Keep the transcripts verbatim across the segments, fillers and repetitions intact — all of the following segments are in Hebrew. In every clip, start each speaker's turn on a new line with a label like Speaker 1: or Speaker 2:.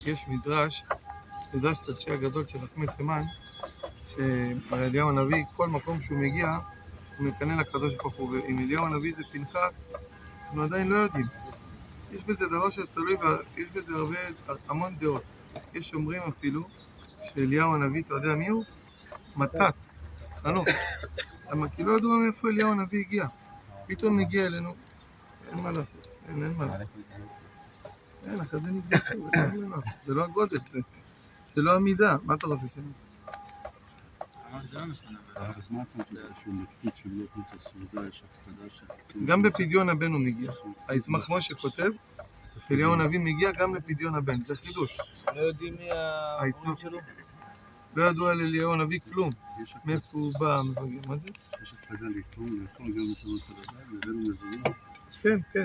Speaker 1: יש מדרש, מדרש צדשי הגדול של רחמי תימן, שאליהו הנביא, כל מקום שהוא מגיע, הוא מקנא לקדוש ברוך הוא, ואם אליהו הנביא זה פנחס, אנחנו עדיין לא יודעים. יש בזה דבר שתלוי, יש בזה הרבה, המון דעות. יש אומרים אפילו שאליהו הנביא, אתה יודע מי הוא? מתת, חנוך. אבל כי לא ידעו מאיפה אליהו הנביא הגיע. פתאום מגיע אלינו, אין מה לעשות, אין, אין מה לעשות. אין, אחרי זה נתגצו, אין מה לעשות. זה לא הגודל, זה, זה לא המידה. מה אתה רוצה שאני? גם בפדיון הבן הוא מגיע. היצמח משה כותב, אליהו הנביא מגיע גם לפדיון הבן, זה חידוש.
Speaker 2: לא יודעים מי ההורים שלו?
Speaker 1: לא ידעו על אליהו הנביא כלום. מאיפה הוא בא, מה זה?
Speaker 3: יש הקפדה להתרום, לאכול גם מסורת הדבר, והבאנו מזונות.
Speaker 1: כן, כן.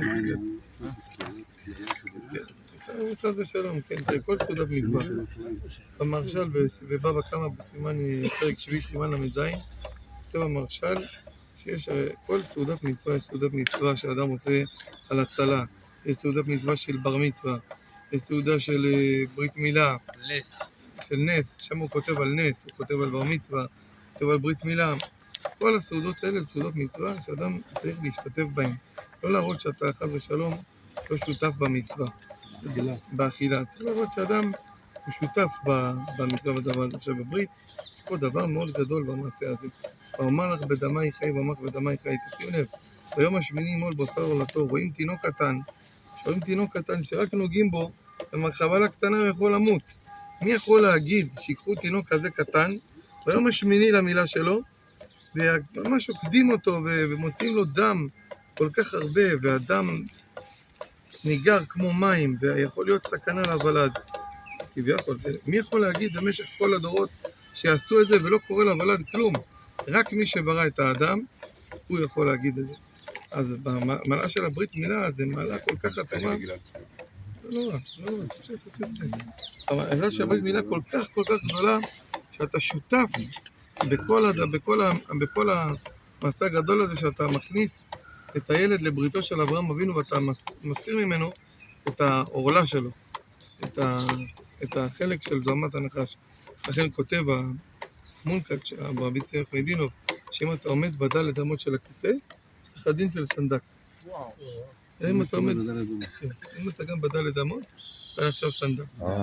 Speaker 3: כן.
Speaker 1: חד ושלום, כן, כל סעודת מצווה. במרשל ובבא קמא בסימן, פרק שביעי סימן למ"ז, כתוב המרשל שיש כל סעודת מצווה, יש סעודת מצווה שאדם עושה על הצלה, יש סעודת מצווה של בר מצווה, יש סעודה של ברית מילה, של נס, שם הוא כותב על נס, הוא כותב על בר מצווה, הוא כותב על ברית מילה. כל הסעודות האלה זה סעודות מצווה שאדם צריך להשתתף בהן, לא להראות שאתה חד ושלום לא שותף במצווה, באכילה. צריך להראות שאדם הוא שותף במצווה בדבר הזה. עכשיו בברית יש פה דבר מאוד גדול במעשה הזה. ואומר לך בדמי חי ואומר לך בדמי חי, תשימו לב, ביום השמיני מול בשר עולתו, רואים תינוק קטן, שרואים תינוק קטן שרק נוגעים בו, במחבלה קטנה הוא יכול למות. מי יכול להגיד שיקחו תינוק כזה קטן, ביום השמיני למילה שלו, וממש עוקדים אותו ומוציאים לו דם כל כך הרבה, והדם ניגר כמו מים, ויכול להיות סכנה לוולד. כביכול, מי יכול להגיד במשך כל הדורות שיעשו את זה ולא קורה לוולד כלום? רק מי שברא את האדם, הוא יכול להגיד את זה. אז במעלה של הברית מילה, זה מעלה כל כך עצומה. לא, לא, לא, תפסיק, תפסיק. המעלה של הברית מילה כל כך כל כך גדולה, שאתה שותף בכל, בכל, בכל המעשה הגדול הזה, שאתה מכניס את הילד לבריתו של אברהם אבינו, ואתה מסיר ממנו את העורלה שלו, את, ה, את החלק של זוהמת הנחש. לכן כותב המונקק של רבי יצחק חיידינוב, שאם אתה עומד בדלת אמות של הכיסא, זה הדין של סנדק.
Speaker 2: וואו.
Speaker 1: אם אתה עומד, אם אתה גם בדלת אמות, אתה נחשב סנדק.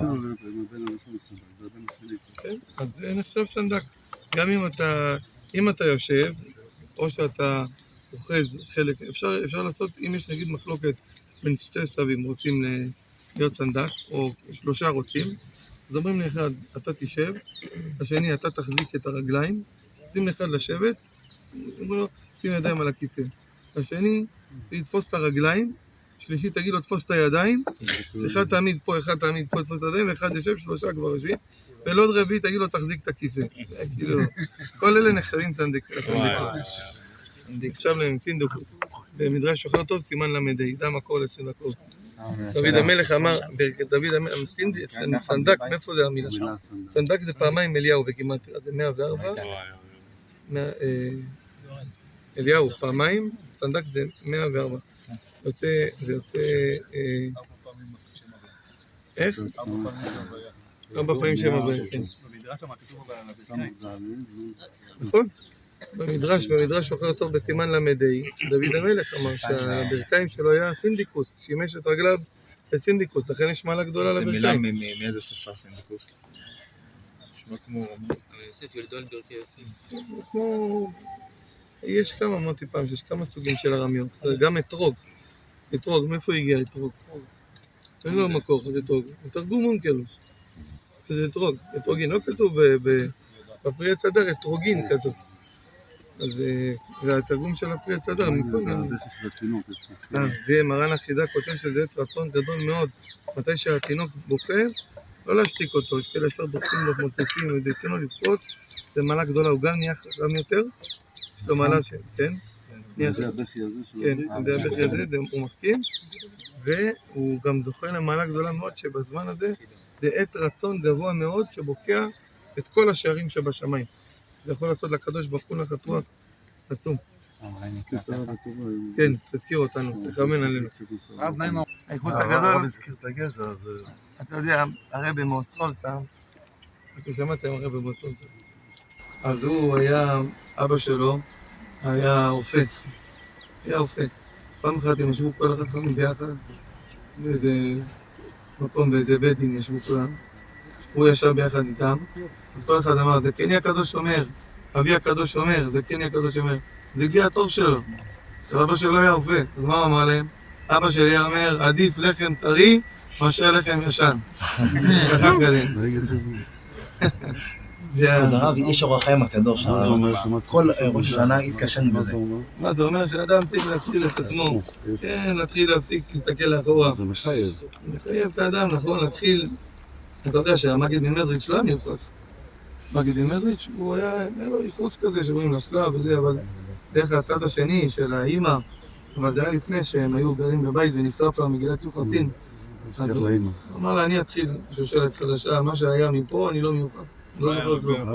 Speaker 1: כן, אז זה נחשב סנדק. גם אם אתה, אם אתה יושב, או שאתה אוחז חלק, אפשר, אפשר לעשות, אם יש נגיד מחלוקת בין שתי סבים רוצים להיות סנדק, או שלושה רוצים, אז אומרים לאחד, אתה תשב, השני, אתה תחזיק את הרגליים, נותנים לאחד לשבת, אומרים לו, שים ידיים על הכיסא. השני, יתפוס את הרגליים, שלישי תגיד לו, תפוס את הידיים, אחד תעמיד פה, אחד תעמיד פה, תפוס את הידיים, ואחד יושב, שלושה כבר יושבים, ולעוד רביעי תגיד לו, תחזיק את הכיסא. כאילו, כל אלה נחשבים סנדקות. עכשיו להם סינדוקוס. במדרש שוחר טוב, סימן למדי, זה המקור לסנדקות. דוד המלך אמר, דוד המלך, סנדק, מאיפה זה המילה? סנדק זה פעמיים אליהו בגימטריה, זה מאה וארבע. אליהו, פעמיים, סנדק זה מאה וארבע. זה יוצא... איך? ארבע פעמים שם הבאים, כן.
Speaker 2: במדרש שם כתוב על הברכיים.
Speaker 1: נכון? במדרש, במדרש שוחר טוב בסימן למדי, דוד המלך אמר שהברכיים שלו היה סינדיקוס, שימש את רגליו לסינדיקוס, לכן יש מעלה גדולה לברכיים.
Speaker 4: זה מילה מאיזה שפה סינדיקוס? נשמע כמו...
Speaker 2: יוסף ילדו על ברכי יוסף.
Speaker 1: כמו... יש כמה, אמרתי פעם, שיש כמה סוגים של ארמיות, גם אתרוג. אתרוג, מאיפה הגיע אתרוג? אין לו מקור, אתרוג. תרגום אונקלוס. זה אתרוג, אתרוגין, לא כתוב בפרי עץ הדר, אתרוגין כתוב. אז זה התרגום של הפרי עץ הדר, מכל מיני. זה מרן החידה כותב שזה עת רצון גדול מאוד. מתי שהתינוק בוכה, לא להשתיק אותו, יש כאלה ישר דוחים לו מוצצים, וזה ייתן לו לפחות, זה מעלה גדולה, הוא גם נהיה חכם יותר, יש לו מעלה של, כן?
Speaker 3: זה הבכי הזה שלו.
Speaker 1: כן, זה הבכי הזה, הוא מחכים, והוא גם זוכה למעלה גדולה מאוד, שבזמן הזה זה עת רצון גבוה מאוד, שבוקע את כל השערים שבשמיים. זה יכול לעשות לקדוש ברוך הוא נחת רוח עצום. כן, תזכיר אותנו, תכוון עלינו.
Speaker 2: רב, מה עם
Speaker 1: האיכות הגדול.
Speaker 3: הרב הזכיר את הגזע, אז...
Speaker 1: אתה יודע, הרבי מאוסטרולצה, אתם שמעתם הרבי מאוסטרולצה. אז הוא היה, אבא שלו היה רופא. היה רופא. פעם אחת הם ישבו כל אחד חמים ביחד, באיזה מקום, באיזה בית דין ישבו כולם. הוא ישב ביחד איתם, אז כל אחד אמר, זה כן יהיה הקדוש אומר, אבי הקדוש אומר, זה כן יהיה הקדוש אומר. זה הגיע התור שלו. אז אבא שלו היה רופא, אז מה הוא אמר להם? אבא שלי אומר, עדיף לחם טרי מאשר לחם ישן. ככה כזה.
Speaker 5: כבוד הרב, איש אור החיים הקדוש, כל ראש שנה התקשן בזה.
Speaker 1: מה זה אומר שאדם צריך להתחיל את עצמו, כן, להתחיל להפסיק להסתכל לאחורה.
Speaker 3: זה מחייב.
Speaker 1: מחייב את האדם, נכון, להתחיל. אתה יודע שהמגיד ממזריץ' לא היה מיוחס. מגיד ממזריץ' הוא היה, היה לו ייחוס כזה שרואים לשלב וזה, אבל דרך הצד השני של האימא, אבל זה היה לפני שהם היו גרים בבית ונשרף לה מגילת יוחסין. אז הוא אמר לה, אני אתחיל שושלת חדשה, מה שהיה מפה אני לא מיוחס. לא זוכר כלום.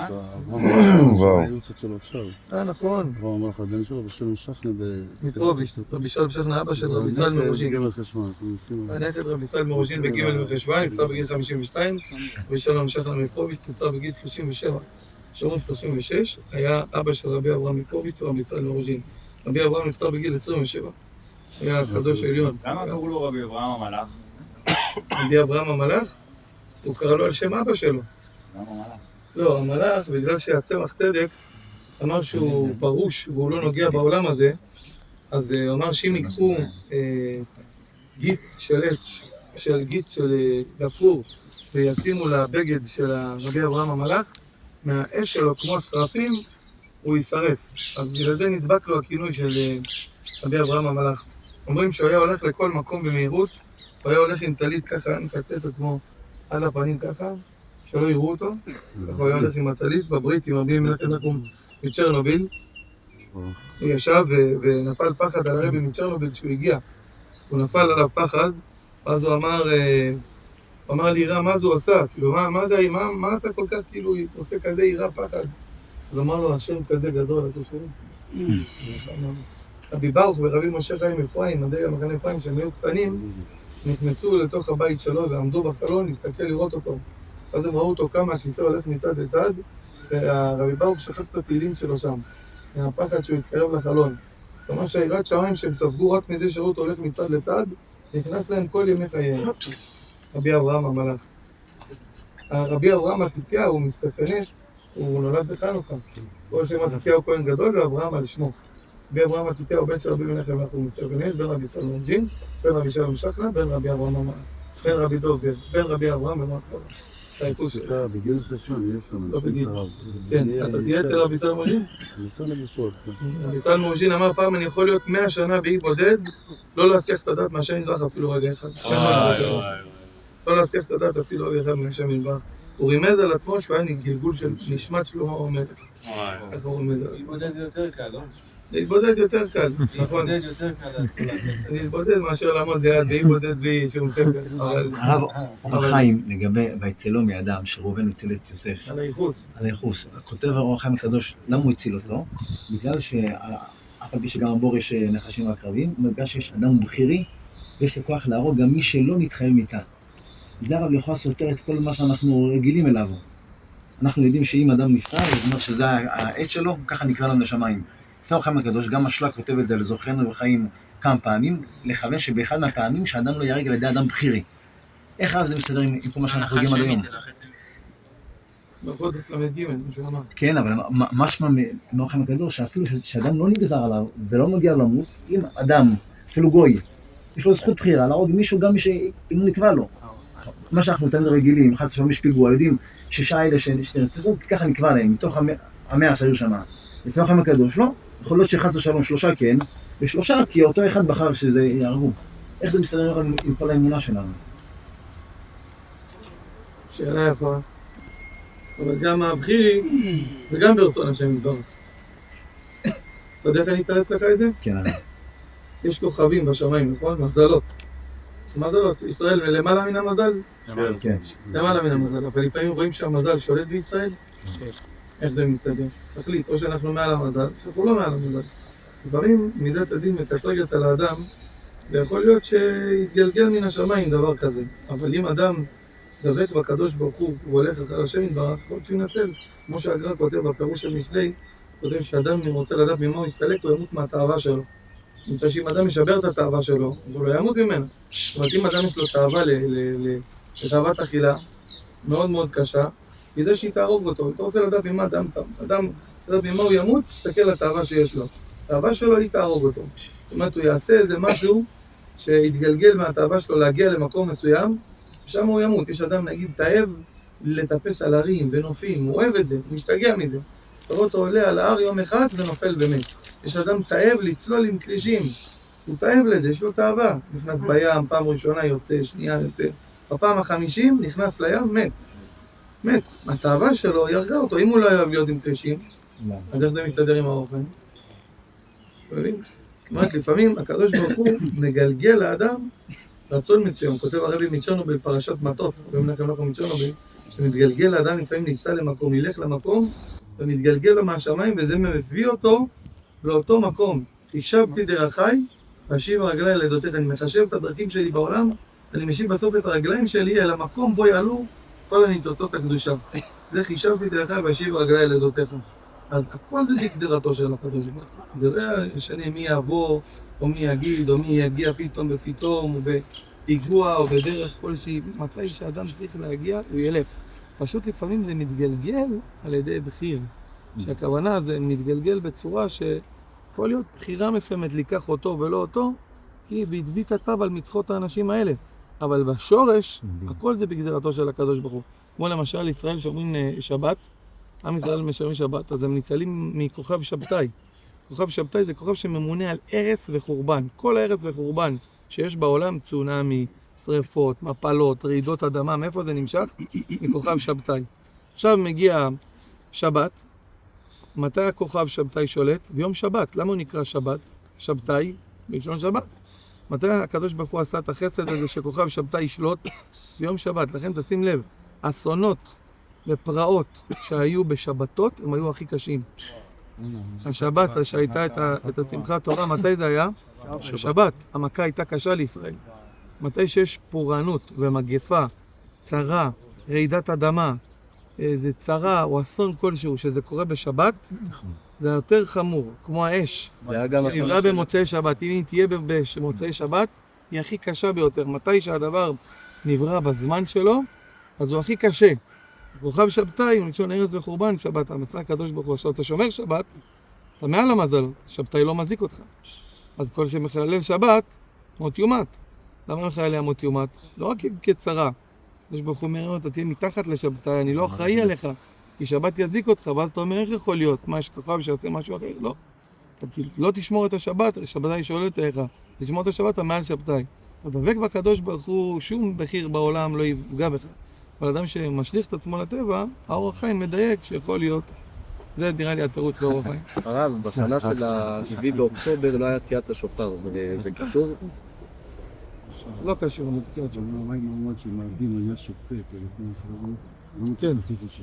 Speaker 3: וואו. שלו עכשיו.
Speaker 1: אה, נכון.
Speaker 3: כבר אמר לך, הבן שלו בשם משכנה ב...
Speaker 1: מפרוביש, רבי ישראל משכנה, אבא של רבי ישראל מרוז'ין.
Speaker 3: גמל חשמל.
Speaker 1: הנכד רבי ישראל מרוז'ין בגימל בחשוון, נפטר בגיל חמישים ושתיים, רבי שלום משכנה מפרוביש, נפטר בגיל שלושים ושבע. שרון שלושים ושש, היה אבא של רבי אברהם מפרוביש ורבי ישראל מרוז'ין. רבי אברהם נפטר בגיל עשרים ושבע. היה הקדוש העליון.
Speaker 2: למה קראו לו רבי אברהם המלאך?
Speaker 1: רבי אברהם המלאך, הוא קרא לו על שם אבא שלו.
Speaker 2: למה המלאך?
Speaker 1: לא, המלאך, בגלל שהצמח צדק אמר שהוא פרוש והוא לא נוגע בעולם הזה, אז הוא אמר שאם ייקחו אה, גיץ של עץ, של גיץ של אה, גפרור, וישימו לבגד של רבי אברהם המלאך, מהאש שלו כמו שרפים, הוא יישרף. אז בגלל זה נדבק לו הכינוי של אה, רבי אברהם המלאך. אומרים שהוא היה הולך לכל מקום במהירות, הוא היה הולך עם טלית ככה, מקצה את עצמו על הפנים ככה, שלא יראו אותו, הוא היה הולך עם הטלית בברית עם רבי מנחם נחום מצ'רנוביל. הוא ישב ונפל פחד על הרבי מצ'רנוביל כשהוא הגיע. הוא נפל עליו פחד, אז הוא אמר, הוא אמר לי, יראה, מה זה הוא עשה? כאילו, מה, מה זה, מה, מה אתה כל כך כאילו עושה כזה יראה פחד? אז אמר לו, השם כזה גדול, אתה שואל? רבי ברוך ורבי משה חיים אפרים, הדרג המחנה אפרים, שהם היו קטנים, נכנסו לתוך הבית שלו ועמדו בחלון להסתכל לראות אותו. אז הם ראו אותו כמה הכיסא הולך מצד לצד, והרבי ברוך שכח את התהילים שלו שם, מהפחד שהוא התקרב לחלון. כלומר שהיראת שמיים שהם ספגו רק מזה שראו אותו הולך מצד לצד, נכנס להם כל ימי חייהם. רבי אברהם המלאך. רבי אברהם מתתיהו הוא מסטפנש, הוא נולד בחנוכה. כל שם מתתיהו כהן גדול ואברהם על שמו. רבי אברהם מתתיהו בן של רבי מנחם נחום מסטפנש, בן רבי ישראל מרוז'ין, בן רבי שלום משכנה, בן רבי אברהם המלאך. בן רבי דוב, בן רבי אברהם ומלאך.
Speaker 3: אתה בגיל חשמל,
Speaker 1: לא בגיל. כן, אתה תהיה אצל רבי ישראל מרוז'ין?
Speaker 3: ניסה לגשרות.
Speaker 1: רבי ישראל מרוז'ין אמר פעם, אני יכול להיות מאה שנה באי בודד, לא להסיח את הדעת מהשם יתברך אפילו רגע אחד. לא להסיח את הדעת אפילו רגע אחד מהשם יתברך. הוא רימז על עצמו שהוא היה גלגול של נשמת שלמה עומדת. ככה הוא רימז על עצמו.
Speaker 2: להתבודד יותר קל, לא?
Speaker 1: להתבודד יותר קל, נכון.
Speaker 2: להתבודד יותר קל.
Speaker 1: להתבודד מאשר לעמוד ליד באי בודד בלי שום ספר.
Speaker 5: הרב אור החיים, לגבי ויצלו מידם, שראובן הציל את יוסף.
Speaker 1: על הייחוס.
Speaker 5: על הייחוס. כותב אור החיים הקדוש, למה הוא הציל אותו? בגלל שאף על פי שגם הבור יש נחשים ועקרבים, בגלל שיש אדם בכירי, יש לו כוח להרוג גם מי שלא נתחייב מיתה. זה הרב יכול סותר את כל מה שאנחנו רגילים אליו. אנחנו יודעים שאם אדם נפטר, הוא אומר שזה העט שלו, ככה נקרא לנו לשמיים. לפני אור החיים הקדוש, גם השלה כותב את זה לזוכרנו בחיים כמה פעמים, לכוון שבאחד מהפעמים שאדם לא יהרג על ידי אדם בכירי. איך הרב זה מסתדר עם כל מה שאנחנו יודעים עד היום?
Speaker 1: ברכות למד ג' מה שאמר.
Speaker 5: כן, אבל משמע מאור החיים הקדוש, שאפילו שאדם לא נגזר עליו ולא מגיע למות, אם אדם, אפילו גוי, יש לו זכות בחירה להרוג מישהו גם מי שאם הוא נקבע לו. מה שאנחנו תמיד רגילים, חס ושלום יש פיגוע, יודעים שישה אלה שנרצחו, כי ככה נקבע להם, מתוך המאה שהיו שמה. לפני אור החיים הקדוש, לא? יכול להיות שחס ושלום שלושה כן, ושלושה כי אותו אחד בחר שזה יהרגו. איך זה מסתדר עם כל האמונה שלנו?
Speaker 1: שאלה יפה. אבל גם הבחירי, וגם ברצון השם יתברך. אתה יודע איך אני אתרץ לך את זה?
Speaker 5: כן, אני.
Speaker 1: יש כוכבים בשמיים, נכון? מזלות. מזלות, ישראל למעלה מן המזל?
Speaker 5: כן.
Speaker 1: למעלה מן המזל, אבל לפעמים רואים שהמזל שולט בישראל? איך זה מסתדר? תחליט, או שאנחנו מעל המזל, שאנחנו לא מעל המזל. לפעמים מידת הדין מקטרגת על האדם ויכול להיות שיתגלגל מן השמיים דבר כזה. אבל אם אדם דבק בקדוש ברוך הוא, הוא הולך אחר השם יתברך, יכול להיות שינצל. כמו שהגר"א כותב בפירוש של משלי, כותב שאדם אם רוצה לדעת ממה הוא יסתלק, הוא ימות מהתאווה שלו. נמצא שאם אדם משבר את התאווה שלו, אז הוא לא ימות ממנה. זאת אומרת, אם אדם יש לו תאווה לתאוות אכילה, מאוד מאוד קשה, כדי שהיא תהרוג אותו. אם אתה רוצה לדעת ממה אדם, אדם, לדעת ממה הוא ימות, תסתכל על התאווה שיש לו. התאווה שלו היא תהרוג אותו. זאת אומרת, הוא יעשה איזה משהו שיתגלגל מהתאווה שלו להגיע למקום מסוים, ושם הוא ימות. יש אדם, נגיד, תאב לטפס על הרים ונופים, הוא אוהב את זה, הוא משתגע מזה. אתה רואה אותו עולה על ההר יום אחד ונופל באמת. יש אדם תאב לצלול עם כרישים, הוא תאב לזה, יש לו תאווה. נכנס בים, פעם ראשונה יוצא, שנייה יוצא. בפעם החמישים נכנס לים, מת. מת. התאווה שלו ירגע אותו. אם הוא לא אוהב להיות עם כרישים, אז איך זה מסתדר עם האופן? אתה מבין? זאת אומרת, לפעמים הקדוש ברוך הוא מגלגל לאדם רצון מסוים. כותב הרבי מצ'רנוביל פרשת מטות, במנחם נחום מצ'רנוביל, שמתגלגל לאדם לפעמים ניסה למקום, ילך למקום, ומתגלגל לו מהשמיים, וזה מביא אותו לאותו מקום. חישבתי דרכיי, ואשיב רגליי לעדותיך. אני מחשב את הדרכים שלי בעולם, אני משיב בסוף את הרגליים שלי אל המקום בו יעלו כל הניצוצות הקדושה. זה חישבתי דרכיי, ואשיב רגליי לעדותיך. אז הכל זה גזירתו של הקדוש ברוך הוא. זה לא משנה מי יעבור, או מי יגיד, או מי יגיע פתאום בפתאום, או בפיגוע, או בדרך כלשהי. מתי שאדם צריך להגיע, הוא ילך. פשוט לפעמים זה מתגלגל על ידי בחיר. שהכוונה זה מתגלגל בצורה שיכול להיות בחירה מסוימת לקח אותו ולא אותו, כי בהדבית הטב על מצחות האנשים האלה. אבל בשורש, הכל זה בגזירתו של הקדוש ברוך הוא. כמו למשל ישראל שאומרים שבת, עם ישראל משלמים שבת, אז הם ניצלים מכוכב שבתאי. כוכב שבתאי זה כוכב שממונה על הרס וחורבן. כל הרס וחורבן שיש בעולם, צונאמי, שריפות, מפלות, רעידות אדמה, מאיפה זה נמשך? מכוכב שבתאי. עכשיו מגיע שבת, מתי הכוכב שבתאי שולט? ביום שבת. למה הוא נקרא שבת? שבתאי, בלשון שבת. מתי הקדוש ברוך הוא עשה את החסד הזה שכוכב שבתאי ישלוט? ביום שבת. לכן תשים לב, אסונות ופרעות שהיו בשבתות הם היו הכי קשים. השבת שהייתה את השמחת תורה, מתי זה היה? שבת. המכה הייתה קשה לישראל. מתי שיש פורענות ומגפה, צרה, רעידת אדמה, איזה צרה או אסון כלשהו שזה קורה בשבת, זה יותר חמור, כמו האש. שנברא במוצאי שבת. אם היא תהיה במוצאי שבת, היא הכי קשה ביותר. מתי שהדבר נברא בזמן שלו, אז הוא הכי קשה. כוכב שבתאי, מלשון ארץ וחורבן, שבת, המסע הקדוש ברוך הוא. עכשיו אתה שומר שבת, אתה מעל המזל, שבתאי לא מזיק אותך. אז כל שמחלל שבת, מות יומת. למה מחלל מות יומת? לא רק כצרה. יש ברוך הוא אומר, אתה תהיה מתחת לשבתאי, אני לא אחראי עליך, כי שבת יזיק אותך, ואז אתה אומר, איך יכול להיות? מה, יש כוכב שעושה משהו אחר? לא. אתה לא תשמור את השבת, שבתאי שואלת איך. תשמור את השבת, אתה מעל שבתאי. אתה דבק בקדוש ברוך הוא, שום בחיר בעולם לא יפגע בך. אבל אדם שמשליך את עצמו לטבע, האור החיים מדייק שיכול להיות. זה נראה לי התירוץ לאור החיים.
Speaker 6: הרב, בשנה של השביעי באוקטובר לא היה תקיעת השופר, זה קשור?
Speaker 1: לא קשור, אני קצת
Speaker 3: אבל אולי מעמד שמארגין היה שופט,
Speaker 1: כן.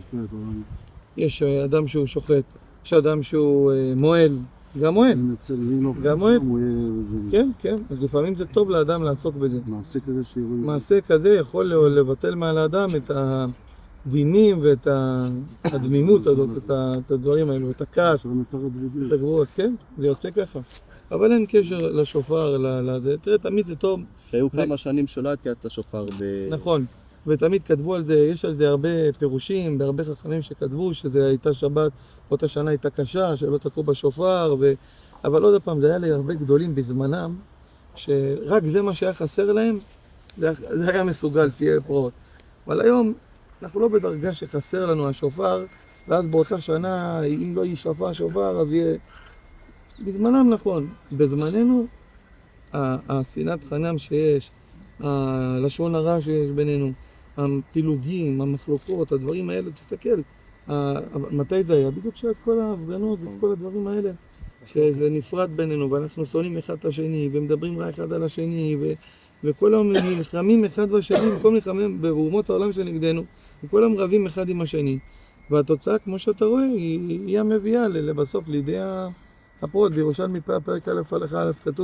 Speaker 1: יש אדם שהוא שוחט, יש אדם שהוא מועל, גם מועל. גם מועל. כן, כן. אז לפעמים זה טוב לאדם לעסוק בזה.
Speaker 3: מעשה כזה שיראו...
Speaker 1: מעשה כזה יכול לבטל מעל האדם את הדינים ואת הדמימות הזאת, את הדברים האלו, את הכעס, את הגבורות, כן? זה יוצא ככה. אבל אין קשר לשופר, לזה. תראה, תמיד זה טוב.
Speaker 6: היו כמה שנים שלא היה תקיעת השופר ב...
Speaker 1: נכון. ותמיד כתבו על זה, יש על זה הרבה פירושים, בהרבה חכמים שכתבו שזה הייתה שבת, אותה שנה הייתה קשה, שלא תקעו בשופר, ו... אבל עוד פעם, זה היה להרבה גדולים בזמנם, שרק זה מה שהיה חסר להם, זה היה, זה היה מסוגל שיהיה פרעות. אבל היום, אנחנו לא בדרגה שחסר לנו השופר, ואז באותה שנה, אם לא יישפע השופר, אז יהיה... בזמנם נכון, בזמננו, השנאת חינם שיש, הלשון הרע שיש בינינו, הפילוגים, המחלוקות, הדברים האלה, תסתכל, מתי זה היה? בדיוק שאת כל ההפגנות ואת כל הדברים האלה, שזה נפרד בינינו, ואנחנו שונאים אחד את השני, ומדברים רע אחד על השני, ו... וכל היום נלחמים אחד בשני, במקום נלחמים באומות העולם שנגדנו, וכל היום רבים אחד עם השני. והתוצאה, כמו שאתה רואה, היא, היא המביאה לבסוף לידי הפרעות. בירושלמי פרק א' הלכה א' כתוב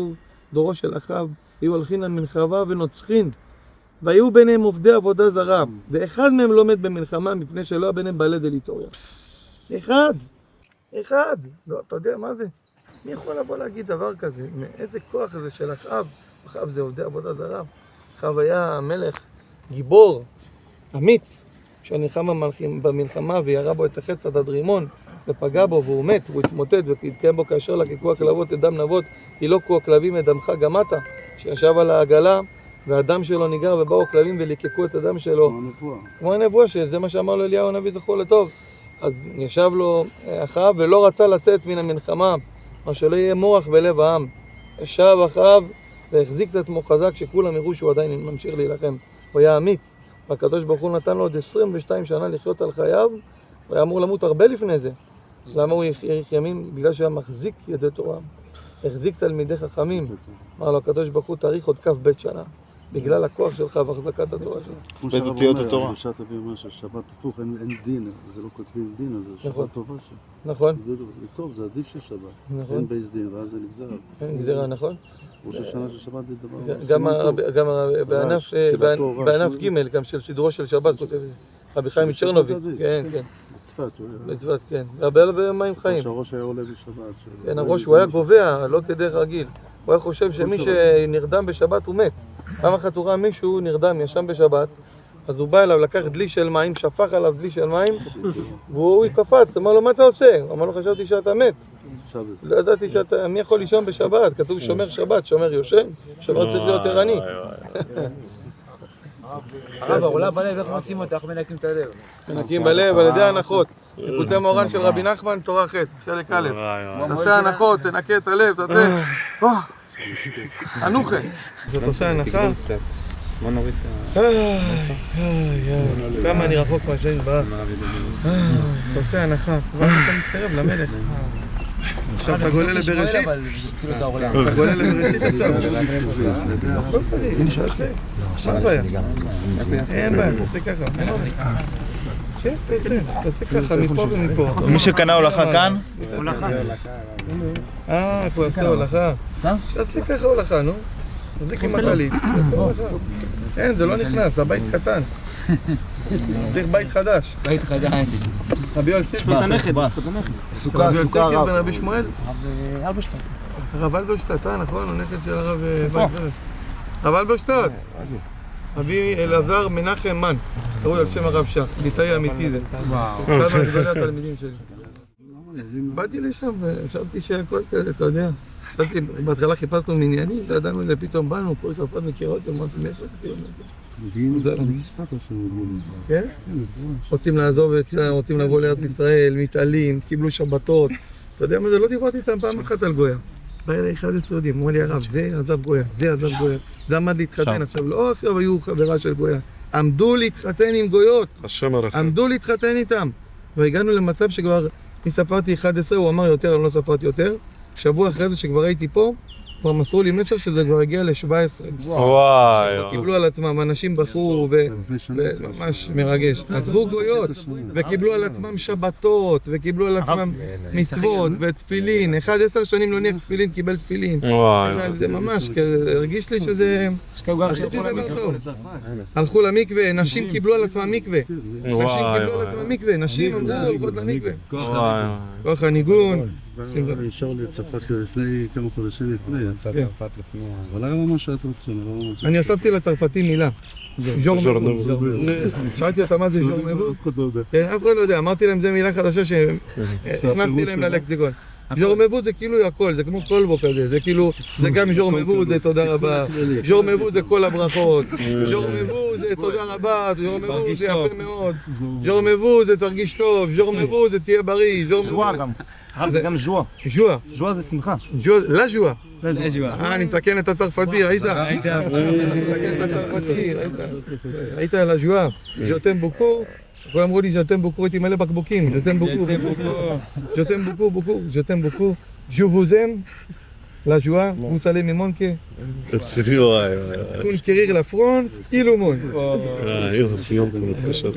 Speaker 1: דורו של אחאב, היו הולכים למלחמה ונוצחין. והיו ביניהם עובדי עבודה זרה, ואחד מהם לא מת במלחמה מפני שלא היה ביניהם בעלי דליטוריה. אחד, אחד. לא, אתה יודע מה זה? מי יכול לבוא להגיד דבר כזה? מאיזה כוח זה של אחאב? אחאב זה עובדי עבודה זרה. אחאב היה מלך גיבור, אמיץ, שנלחם במלחמה וירה בו את החץ עד עד רימון, ופגע בו והוא מת, והוא התמוטט והתקיים בו כאשר לקקו הכלבות את דם נבות, ילוקו הכלבים את דמך גם אתה, שישב על העגלה והדם שלו ניגר ובאו כלבים וליקקו את הדם שלו.
Speaker 3: כמו הנבואה.
Speaker 1: כמו הנבואה, שזה מה שאמר לו אליהו הנביא זכור לטוב. אז ישב לו אחאב ולא רצה לצאת מן המלחמה, מה שלא יהיה מורח בלב העם. ישב אחאב והחזיק את עצמו חזק שכולם יראו שהוא עדיין ממשיך להילחם. הוא היה אמיץ, והקדוש ברוך הוא נתן לו עוד עשרים ושתיים שנה לחיות על חייו, הוא היה אמור למות הרבה לפני זה. למה הוא האריך ימים? בגלל שהוא היה מחזיק ידי תורה. החזיק תלמידי חכמים. אמר לו הקדוש ברוך הוא תאריך עוד כף בית שנה. בגלל הכוח שלך והחזקת התורה שלך.
Speaker 3: כמו שהרב אומר, בשעת לוי אומר ששבת הפוך, אין דין, זה לא כותבים דין, אז זה שבת טובה שם.
Speaker 1: נכון.
Speaker 3: זה טוב, זה עדיף של שבת.
Speaker 1: נכון.
Speaker 3: אין בייס דין, ואז זה נגזר.
Speaker 1: אין גזירה, נכון?
Speaker 3: ראש השנה של שבת זה דבר...
Speaker 1: גם בענף ג' גם של סידורו של שבת כותב את זה. רבי חיים מצ'רנוביץ, כן, כן.
Speaker 3: בצפת.
Speaker 1: בצפת, כן. הרבה במים חיים.
Speaker 3: שהראש היה עולה בשבת.
Speaker 1: כן, הראש הוא היה גובע, לא כדרך רגיל. הוא היה חושב שמי שנרדם בשבת הוא מת. פעם אחת הוא ראה מישהו נרדם, ישן בשבת, אז הוא בא אליו, לקח דלי של מים, שפך עליו דלי של מים, והוא קפץ, אמר לו, מה אתה עושה? אמר לו, חשבתי שאתה מת. לא ידעתי שאתה, מי יכול לישון בשבת? כתוב שומר שבת, שומר יושן, שומר צריך להיות ערני.
Speaker 2: הרב, עולה בלב, איך מוצאים אותה? איך מנקים את הלב?
Speaker 1: מנקים בלב, על ידי הנחות. ליקוטי מורן של רבי נחמן, תורה ח', חלק א'. תעשה הנחות, תנקה את הלב, תעשה... הנוכה. זאת עושה הנחה.
Speaker 6: בוא נוריד את ה...
Speaker 1: כמה אני רחוק מהשם בא. אתה עושה הנחה. כבר אתה מתקרב למלך. עכשיו אתה גולה לבראשית. אתה גולה לבראשית עכשיו. הכל חריג. מה הבעיה? אין בעיה, תעשה ככה. שף, תעשה ככה, מפה ומפה.
Speaker 4: מי שקנה הולכה כאן?
Speaker 1: אה, הוא עושה הולכה. שעשה ככה הולכה, נו. תחזיק עם הטלית, תעשה הולכה. אין, זה לא נכנס, הבית קטן. צריך בית חדש.
Speaker 2: בית חדש.
Speaker 1: רבי יוסף בן הנכד.
Speaker 5: סוכה, סוכה רב.
Speaker 1: בן רבי שמואל?
Speaker 2: אלברשטט.
Speaker 1: הרב אלברשטט, אה, נכון, הוא נכד של הרב ולדבר. הרב אלברשטט. רבי אלעזר מנחם מן. קראו על שם הרב שך, ליטאי אמיתי זה. אחד מהגדולי התלמידים שלי. באתי לשם וחשבתי שהכל כזה, אתה יודע. בהתחלה חיפשנו מניינים, לא ידענו את זה, פתאום באנו, כל שפט מכירה אותי, אמרתי, מאיפה זה פתאום? כן? רוצים לעזוב, רוצים לבוא לארץ ישראל, מתעלים, קיבלו שבתות. אתה יודע מה זה? לא דיברתי איתם פעם אחת על גויה. בא אליי אחד יסודים, אמרו לי הרב, זה עזב גויה, זה עזב גויה. זה עמד להתחתן עכשיו, לא עכשיו היו חברה של גויה. עמדו להתחתן עם גויות. עמדו להתחתן איתם. והגענו למצב שכבר, אני ספרתי אחד עשרה, הוא אמר יותר, אני לא ספרתי יותר. שבוע אחרי זה שכבר הייתי פה, כבר מסרו לי מסר שזה כבר הגיע ל-שבע עשרה.
Speaker 4: וואי.
Speaker 1: קיבלו על עצמם, אנשים בחרו וממש מרגש. עזבו גויות, וקיבלו על עצמם שבתות, וקיבלו על עצמם מצוות ותפילין. אחד עשר שנים לא ניח תפילין, קיבל תפילין.
Speaker 4: וואי.
Speaker 1: זה ממש, הרגיש לי שזה... עשיתי דבר טוב. הלכו למקווה, נשים קיבלו על עצמם מקווה. נשים קיבלו על עצמם מקווה, נשים אמרו, הולכות למקווה.
Speaker 4: וואי.
Speaker 1: כוח הניגון.
Speaker 3: נשאר לי צרפת לפני כמה חודשים לפני. אבל היה ממש שאת רוצה.
Speaker 1: אני אספתי לצרפתים מילה. ז'ור מבו. שאלתי אותה מה זה ז'ור מבו? כן, אף אחד לא יודע. אמרתי להם זה מילה חדשה שהכנסתי להם ללקסיקון. ז'ור מבו זה כאילו הכל, זה כמו קולבו כזה, זה כאילו, זה גם ז'ור מבו זה תודה רבה, ז'ור מבו זה כל הברכות, ז'ור מבו זה תודה רבה, ז'ור מבו זה יפה מאוד, ז'ור מבו זה תרגיש טוב, ז'ור מבו זה תהיה בריא, ז'ור מבו...
Speaker 2: ז'ואה גם. זה גם ז'ואה.
Speaker 1: ז'ואה.
Speaker 2: ז'ואה זה שמחה.
Speaker 1: לה ז'ואה.
Speaker 2: לה ז'ואה.
Speaker 1: אה, אני מתקן את הצרפתי, ראית? ראית? מתקן את הצרפתי, ראית? ראית על הז'ואה. ז'ותם בוקו. כולם אמרו לי ז'ותם בוקו, הייתי מלא בקבוקים. ז'ותם בוקו. ז'ותם בוקו, בוקו. ז'ותם בוקו. ז'ו ווזם. La joie, vous allez me manquer.
Speaker 3: רציני וואי וואי.
Speaker 1: Conquérir la France, tout le monde.
Speaker 3: אה, יופי, יום קשה.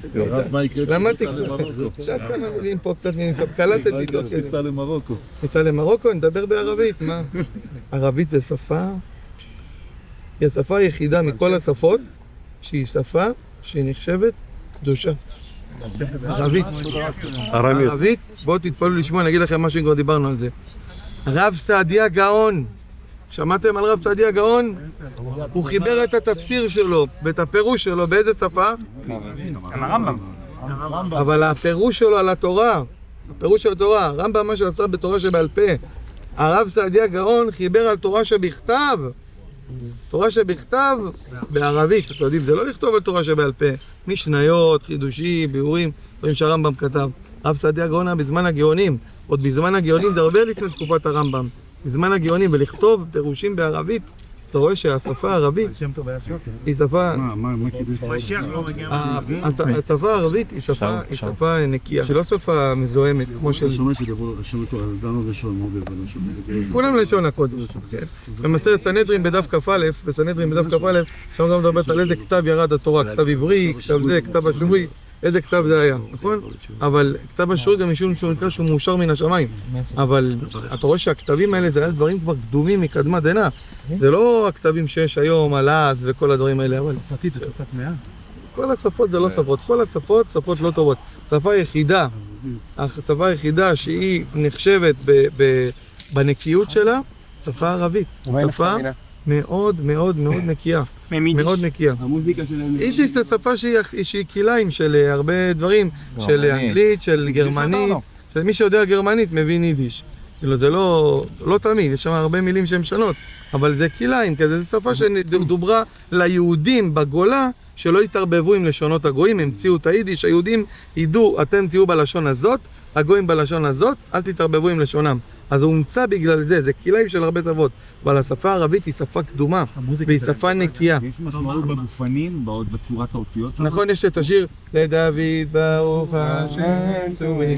Speaker 1: למדתי קצת כמה מילים פה, קצת מילים שם. קלטתי תוך כדי.
Speaker 3: ניסה למרוקו.
Speaker 1: ניסה למרוקו, נדבר בערבית, מה? ערבית זה שפה, היא השפה היחידה מכל השפות, שהיא שפה שהיא נחשבת קדושה. ערבית.
Speaker 3: ארמית.
Speaker 1: ערבית, בואו תתפלו לשמוע, אני אגיד לכם משהו, כבר דיברנו על זה. רב סעדיה גאון, שמעתם על רב סעדיה גאון? הוא חיבר את התפסיר שלו ואת הפירוש שלו באיזה שפה?
Speaker 2: הרמב"ם.
Speaker 1: אבל הפירוש שלו על התורה, הפירוש של התורה, הרמב"ם מה שעשה בתורה שבעל פה, הרב סעדיה גאון חיבר על תורה שבכתב, תורה שבכתב בערבית, אתם יודעים, זה לא לכתוב על תורה שבעל פה, משניות, חידושים, ביאורים, דברים שהרמב"ם כתב. הרב סעדיה גאון היה בזמן הגאונים, עוד בזמן הגאונים זה הרבה לפני תקופת הרמב"ם, בזמן הגאונים, ולכתוב פירושים בערבית, אתה רואה שהשפה הערבית היא שפה,
Speaker 3: מה, מה, מה קידוש?
Speaker 1: השפה הערבית היא שפה, היא שפה נקייה, שלא שפה מזוהמת כמו של...
Speaker 3: אני שומע שדברו, שמעו אותו, דנו לשון, מאוד בבנו שם.
Speaker 1: כולם לשון הקודש. במסכת סנהדרין בדף כ"א, בסנהדרין בדף כ"א, שם גם מדברת על איזה כתב ירד התורה, כתב עברי, כתב זה, כתב אשורי, איזה כתב זה היה, נכון? אבל כתב אשורי גם משום שהוא נקרא שהוא מאושר מן השמיים. אבל אתה רואה שהכתבים האלה זה היה דברים כבר קדומים מקדמה דנא. זה לא הכתבים שיש היום, הלעז וכל הדברים האלה, אבל...
Speaker 2: צרפתית זה שפת מאה.
Speaker 1: כל השפות זה לא שפות, כל השפות שפות לא טובות. שפה יחידה, השפה היחידה שהיא נחשבת ב- ב- בנקיות שלה, שפה ערבית. שפה מאוד מאוד מאוד נקייה, מאוד נקייה.
Speaker 2: המוזיקה שלהם...
Speaker 1: יידיש זה שפה שהיא שהיא כליים של הרבה דברים, של אנגלית, של גרמנית, של מי שיודע גרמנית מבין יידיש. כאילו זה לא, לא תמיד, יש שם הרבה מילים שהן שונות, אבל זה כליים, כי זו שפה שדוברה ליהודים בגולה, שלא יתערבבו עם לשונות הגויים, המציאו את היידיש, היהודים ידעו, אתם תהיו בלשון הזאת, הגויים בלשון הזאת, אל תתערבבו עם לשונם. אז הוא הומצא בגלל זה, זה כליים של הרבה שפות, אבל השפה הערבית היא שפה קדומה, והיא שפה נקייה.
Speaker 2: יש משמעות בגופנים, בעוד בצורת האותיות שלו?
Speaker 1: נכון, יש את השיר לדוד ברוך השם צורי.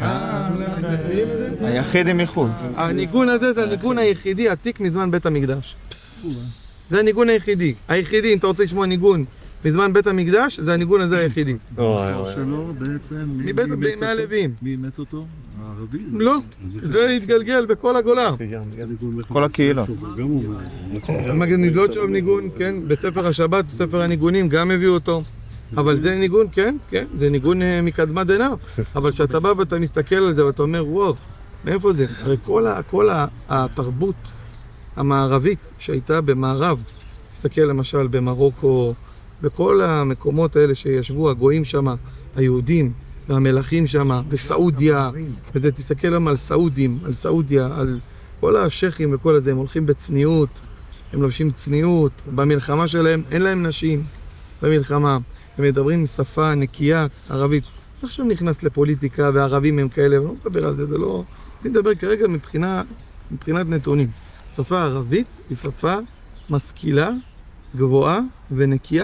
Speaker 4: היחיד עם ייחוד.
Speaker 1: הניגון הזה זה הניגון היחידי עתיק מזמן בית המקדש. זה הניגון היחידי. היחידי, אם אתה רוצה לשמוע ניגון מזמן בית המקדש, זה הניגון הזה היחידי.
Speaker 3: שלו בעצם...
Speaker 1: מבית מהלווים.
Speaker 3: מי אימץ אותו? הערבי?
Speaker 1: לא, זה התגלגל בכל הגולה.
Speaker 4: כל הקהילה.
Speaker 1: המגנידלות שם ניגון, כן, בספר השבת, בספר הניגונים, גם הביאו אותו. אבל זה ניגון, כן, כן, זה ניגון מקדמה דנא. אבל כשאתה בא ואתה מסתכל על זה ואתה אומר, וואו, מאיפה זה? הרי כל, כל התרבות המערבית שהייתה במערב, תסתכל למשל במרוקו, בכל המקומות האלה שישבו הגויים שם, היהודים והמלכים שם, בסעודיה, וזה תסתכל גם על סעודים, על סעודיה, על כל השייחים וכל הזה, הם הולכים בצניעות, הם לובשים צניעות, במלחמה שלהם אין להם נשים, במלחמה, הם מדברים שפה נקייה, ערבית. עכשיו נכנס לפוליטיקה והערבים הם כאלה, אני לא מדבר על זה, זה לא... אני מדבר כרגע מבחינה, מבחינת נתונים. שפה ערבית היא שפה משכילה, גבוהה ונקייה.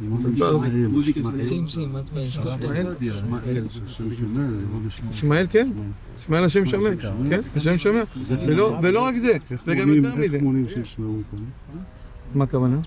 Speaker 1: ישמעאל, כן? ישמעאל השם שמע, כן? השם שמע. ולא רק זה, וגם יותר מזה. מה הכוונה?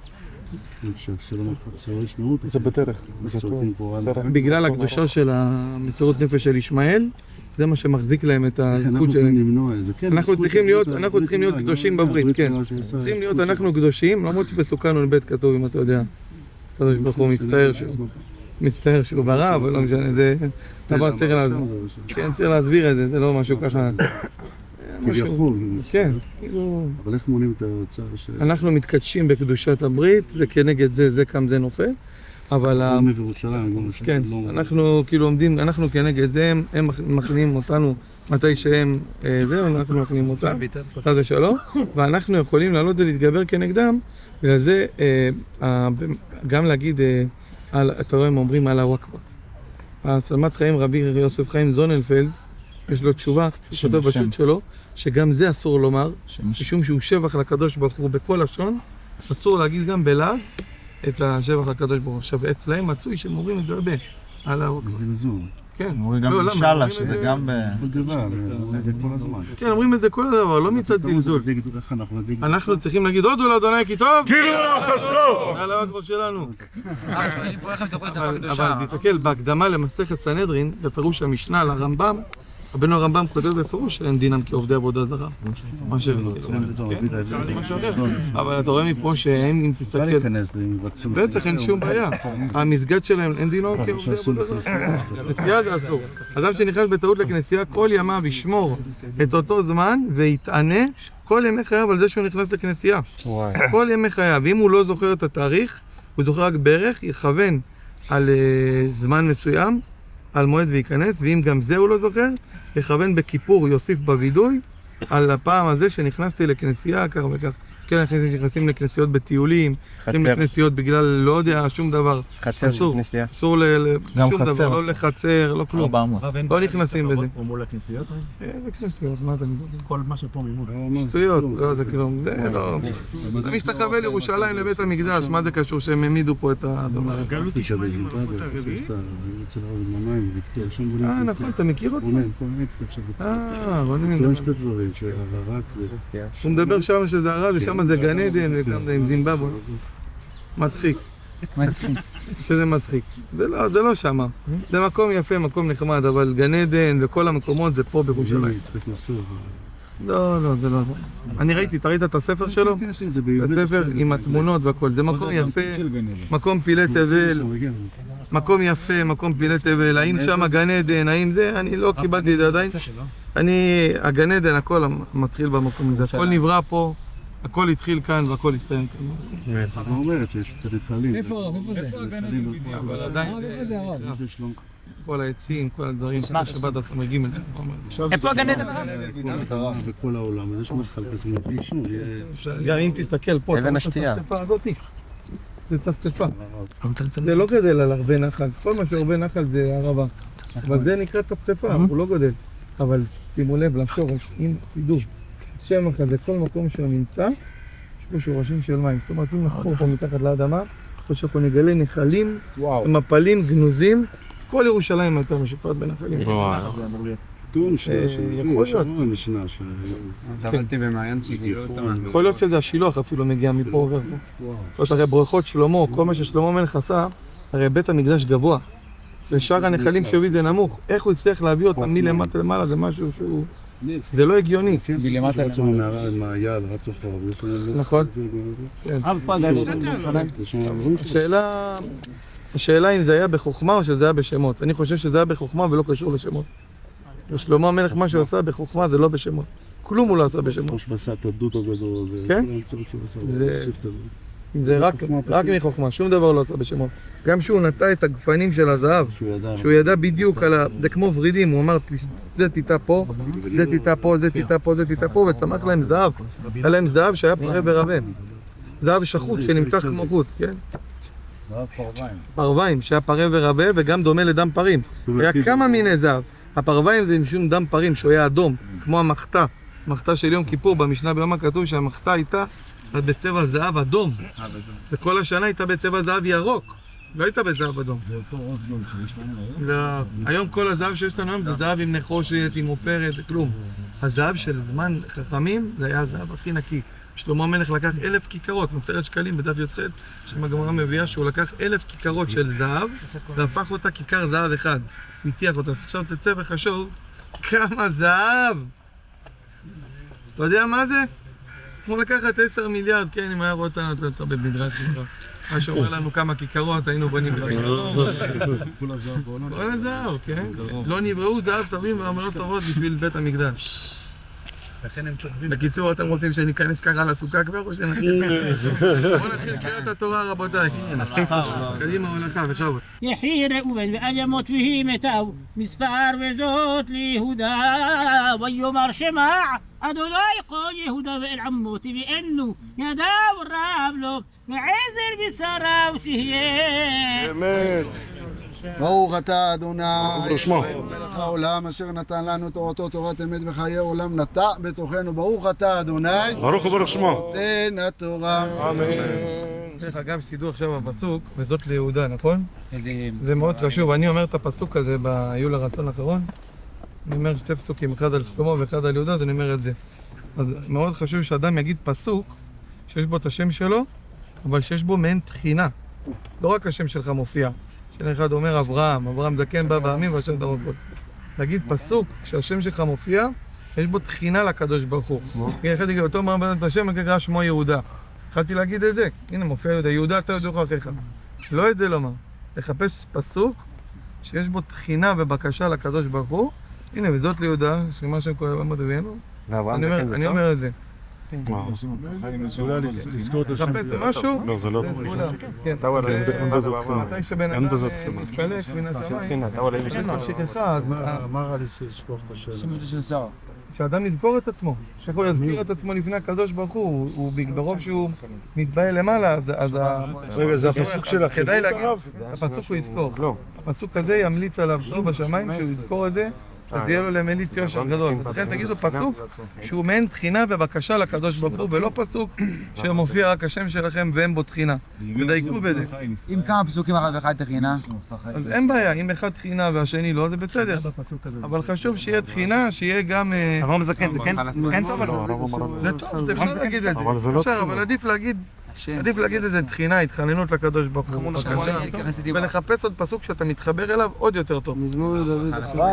Speaker 3: זה בדרך.
Speaker 1: בגלל הקדושה של המסירות נפש של ישמעאל, זה מה שמחזיק להם את הזכות שלהם. אנחנו צריכים להיות, אנחנו צריכים להיות קדושים בברית, כן. צריכים להיות אנחנו קדושים, למרות שבסוכנו לבית כתוב, אם אתה יודע. הקדוש ברוך הוא מצטער שהוא, מצטער שהוא ברא, אבל לא משנה, זה... אבל צריך להסביר, כן, צריך להסביר את זה, זה לא משהו ככה...
Speaker 3: כביכול.
Speaker 1: כן, כאילו...
Speaker 3: אבל איך מונים את הצער ש...
Speaker 1: אנחנו מתקדשים בקדושת הברית, זה כנגד זה, זה קם זה נופל. אבל... כן, אנחנו כאילו עומדים, אנחנו כנגד זה, הם מכנים אותנו מתי שהם זהו, אנחנו מכנים אותם, חס ושלום, ואנחנו יכולים לעלות ולהתגבר כנגדם, בגלל זה גם להגיד, אתה רואה, הם אומרים אללה אכבר. הסלמת חיים רבי יוסף חיים זוננפלד, יש לו תשובה, הוא כותב בשו"ת שלו, שגם זה אסור לומר, משום שהוא שבח לקדוש ברוך הוא בכל לשון, אסור להגיד גם בלעז, את השבח לקדוש ברוך הוא. עכשיו, אצלהם מצוי שהם אומרים את זה הרבה. אללה אכבר.
Speaker 3: זלזול.
Speaker 1: כן.
Speaker 7: אומרים גם
Speaker 1: לא, למה?
Speaker 7: אינשאללה,
Speaker 1: אומרים את
Speaker 7: שזה
Speaker 1: זה-
Speaker 7: גם ב...
Speaker 3: כל דבר, אומרים את זה כל הזמן.
Speaker 1: כן, אומרים את זה כל דבר, לא מצד זלזול.
Speaker 3: נגיד איך אנחנו נגיד...
Speaker 1: אנחנו צריכים להגיד הודו לאדוני כי טוב! כאילו לא חסכו! זה הלאה הכל שלנו. אבל תסתכל, בהקדמה למסכת סנהדרין, בפירוש המשנה לרמב"ם, רבנו הרמב"ם כותב בפירוש שאין דינם כעובדי עבודה זרה. מה ש... אבל אתה רואה מפה שהם, אם תסתכל... בטח, אין שום בעיה. המסגד שלהם, אין דינו כעובדי עבודה זרה. כנסייה זה אסור. אדם שנכנס בטעות לכנסייה, כל ימיו ישמור את אותו זמן ויתענה כל ימי חייו על זה שהוא נכנס לכנסייה. כל ימי חייו. ואם הוא לא זוכר את התאריך, הוא זוכר רק בערך, יכוון על זמן מסוים, על מועד וייכנס, ואם גם זה הוא לא זוכר, יכוון בכיפור, יוסיף בווידוי, על הפעם הזה שנכנסתי לכנסייה, כך וכך. כן, אנחנו נכנסים לכנסיות בטיולים, נכנסים לכנסיות בגלל לא יודע, שום דבר.
Speaker 7: חצר של כנסייה.
Speaker 1: אסור לשום דבר, לא לחצר, לא כלום. לא נכנסים בזה.
Speaker 2: הוא מול הכנסיות?
Speaker 1: איזה כנסיות? מה אתה מדבר?
Speaker 2: כל מה שפה ממול.
Speaker 1: שטויות, לא, זה כלום, זה לא... אתה משתחווה לירושלים לבית המקדש, מה זה קשור שהם העמידו פה את הדבר הזה? אה, נכון, אתה מכיר אותו?
Speaker 3: רונן, פה אקסטר עכשיו אצלנו.
Speaker 1: אה, רונן.
Speaker 3: טוען שתי דברים, שהרק זה...
Speaker 1: הוא מדבר שם שזה הרע, ושם זה גן עדן, וכאן זה עם זימבבwe. מצחיק.
Speaker 7: מצחיק.
Speaker 1: שזה מצחיק. זה לא, זה לא שמה. זה מקום יפה, מקום נחמד, אבל גן עדן וכל המקומות זה פה בירושלים. לא, לא, זה לא. אני ראיתי, אתה ראית את הספר שלו? הספר עם התמונות והכל. זה מקום יפה, מקום פילי תבל. מקום יפה, מקום פילי תבל. האם שם גן עדן, האם זה? אני לא קיבלתי את זה עדיין. אני, הגן עדן, הכל מתחיל במקום הזה. הכל נברא פה. הכל התחיל כאן והכל הסתיים כאן.
Speaker 3: אתה אומרת שיש קצת התחלים.
Speaker 7: איפה זה?
Speaker 1: איפה הגן עדן בדיוק? אבל עדיין...
Speaker 7: איפה זה הרב?
Speaker 1: כל העצים, כל הדברים, שבת עצמי גימל.
Speaker 7: איפה הגן עדן?
Speaker 3: בכל העולם, אז יש מפעל כזה מבישנו,
Speaker 1: גם אם תסתכל פה,
Speaker 7: אבן השתייה.
Speaker 1: הצפצפה הזאתי. זה צפצפה. זה לא גדל על הרבה נחל, כל מה שהרבה נחל זה ערבה. אבל זה נקרא צפצפה, הוא לא גודל. אבל שימו לב לשורש, אם תדעו, שם כזה, כל מקום שהוא נמצא, יש פה שורשים של מים. זאת אומרת, אם נחפור פה מתחת לאדמה, פה שאנחנו נגלה נחלים, מפלים, גנוזים, כל ירושלים יותר משופעת בנחלים.
Speaker 3: טון שלה של...
Speaker 1: יכול להיות.
Speaker 3: משנה של...
Speaker 7: דבלתי במעיין שגילו אותם.
Speaker 1: יכול להיות שזה השילוח אפילו מגיע מפה עובר פה. הרי ברכות שלמה, כל מה ששלמה מלך עשה, הרי בית המקדש גבוה. ושאר הנחלים שהביא זה נמוך. איך הוא הצליח להביא אותם מלמטה למעלה, זה משהו שהוא... זה לא הגיוני.
Speaker 3: מלמטה רצו מהמערה, מהיעד, רצו אחורה.
Speaker 1: נכון. השאלה... השאלה אם זה היה בחוכמה או שזה היה בשמות. אני חושב שזה היה בחוכמה ולא קשור לשמות. ושלמה המלך מה שהוא עשה בחוכמה זה לא בשמות. כלום הוא לא עשה בשמות.
Speaker 3: כמו שבסע את הדות הגדול.
Speaker 1: כן? זה רק מחוכמה, שום דבר לא עשה בשמות. גם שהוא נטע את הגפנים של הזהב, שהוא ידע בדיוק על ה... זה כמו ורידים, הוא אמר, זה תיטע פה, זה תיטע פה, זה תיטע פה, זה תיטע פה, וצמח להם זהב. היה להם זהב שהיה פרה ורבה. זהב שחוט שנמתח כמו חוט, כן? פרוויים, שהיה פרה ורבה וגם דומה לדם פרים. היה כמה מיני זהב. הפרוויים זה משום דם פרים שהוא היה אדום, כמו המחתה. מחתה של יום כיפור, במשנה ביום כתוב שהמחתה הייתה בצבע זהב אדום. וכל השנה הייתה בצבע זהב ירוק. לא הייתה בזהב אדום.
Speaker 2: זה אותו ראש גול שיש לנו היום?
Speaker 1: היום כל הזהב שיש לנו היום זה זהב עם נחושת, עם עופרת, כלום. הזהב של זמן חכמים זה היה הזהב הכי נקי. שלמה המלך לקח אלף כיכרות, מסכת שקלים בדף י"ח, שהגמרא מביאה שהוא לקח אלף כיכרות של זהב והפך אותה כיכר זהב אחד. מיתיח אותה. עכשיו תצא וחשוב כמה זהב! אתה יודע מה זה? כמו לקחת עשר מיליארד, כן, אם היה רואה אותנו אתה במדרש שלך. מה שאומר לנו כמה כיכרות היינו בונים בכיכרות.
Speaker 3: כל הזהב בעולם.
Speaker 1: כל הזהב, כן. לא נבראו זהב טובים ועמלות טובות בשביל בית המקדש. בקיצור, אתם רוצים שניכנס ככה לסוכה כבר או שנתחיל? בואו נתחיל קריאת התורה רבותיי. קדימה הולכה וחברות.
Speaker 8: יחי ראובן ואל ימות ויהי מתיו מספר וזאת ליהודה ויאמר שמע אדוני כל יהודה ואל עמותי ואנו ידיו רב לו ועזר בשריו תהיה.
Speaker 1: אמת.
Speaker 9: ברוך אתה אדוני מלך העולם אשר נתן לנו תורתו תורת אמת וחיי עולם נטע בתוכנו. ברוך אתה אדוני
Speaker 3: ברוך וברוך שמו
Speaker 9: נותן התורה.
Speaker 1: אמן. דרך אגב, שתדעו עכשיו הפסוק, וזאת ליהודה, נכון? זה מאוד חשוב, אני אומר את הפסוק הזה ביול הרצון האחרון. אני אומר שתי פסוקים, אחד על שלמה ואחד על יהודה, אז אני אומר את זה. אז מאוד חשוב שאדם יגיד פסוק שיש בו את השם שלו, אבל שיש בו מעין תחינה. לא רק השם שלך מופיע. של אחד אומר אברהם, אברהם זקן בא בעמים והשם תמות. להגיד פסוק שהשם שלך מופיע, יש בו תחינה לקדוש ברוך הוא. אחד יגיד, אותו אומר בנת השם, לקרא שמו יהודה. התחלתי להגיד את זה, הנה מופיע יהודה, יהודה אתה יודע אחיך. לא את זה לומר, לחפש פסוק שיש בו תחינה ובקשה לקדוש ברוך הוא. הנה, וזאת ליהודה, שמה שם קורא במה תביאנו, אני אומר את זה.
Speaker 2: אולי לזכור את השם.
Speaker 1: לחפש משהו,
Speaker 2: לא, זה לא.
Speaker 1: זה סגולה. כן.
Speaker 2: אין בזה תחינה.
Speaker 1: מתי שבן אדם מתפלק מן השמיים, אין לו שכחה.
Speaker 3: מה רע לזכור את השם?
Speaker 1: שאדם יזכור את עצמו, שאיך הוא יזכיר את עצמו לפני הקדוש ברוך הוא, הוא ברוב שהוא מתבהל למעלה, אז
Speaker 2: רגע, זה הפסוק של החיבור
Speaker 1: כדאי להגיד,
Speaker 2: הרב?
Speaker 1: הפסוק הוא יזכור.
Speaker 2: לא.
Speaker 1: הפסוק הזה ימליץ עליו טוב בשמיים, שהוא יזכור את זה, אז יהיה לו למליץ יושר גדול. לכן תגידו פסוק שהוא מעין תחינה ובקשה לקדוש ברוך הוא, ולא פסוק שמופיע רק השם שלכם ואין בו תחינה. תדייקו בזה.
Speaker 7: אם כמה פסוקים אחד ואחד תחינה?
Speaker 1: אז אין בעיה, אם אחד תחינה והשני לא, זה בסדר. אבל חשוב שיהיה תחינה, שיהיה גם...
Speaker 7: אברהם זקן, זה כן טוב או לא?
Speaker 1: זה טוב, אפשר להגיד את זה. אפשר, אבל עדיף להגיד... עדיף להגיד איזה תחינה, התחננות לקדוש ברוך הוא, בבקשה, ולחפש עוד פסוק שאתה מתחבר אליו עוד יותר טוב. מזמור דוד.